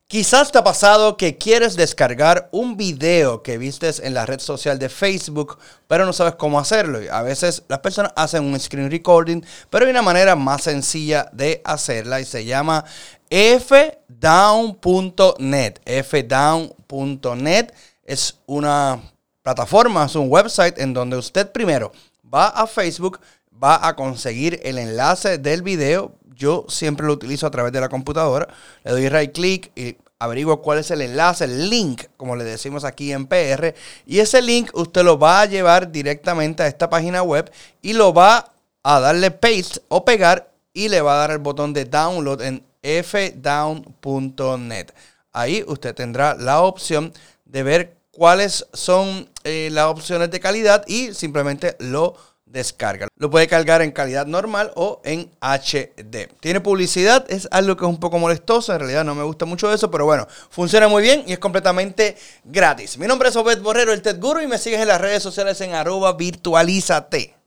Quizás te ha pasado que quieres descargar un video que vistes en la red social de Facebook, pero no sabes cómo hacerlo. A veces las personas hacen un screen recording, pero hay una manera más sencilla de hacerla y se llama fdown.net. fdown.net es una plataforma, es un website en donde usted primero va a Facebook, va a conseguir el enlace del video. Yo siempre lo utilizo a través de la computadora. Le doy right click y averiguo cuál es el enlace, el link, como le decimos aquí en PR. Y ese link usted lo va a llevar directamente a esta página web y lo va a darle paste o pegar y le va a dar el botón de download en fdown.net. Ahí usted tendrá la opción de ver cuáles son las opciones de calidad y simplemente lo descarga. Lo puede cargar en calidad normal o en HD. Tiene publicidad, es algo que es un poco molestoso. En realidad no me gusta mucho eso, pero bueno, funciona muy bien y es completamente gratis. Mi nombre es Obed Borrero, el Tech Guru, y me sigues en las redes sociales en @virtualizate.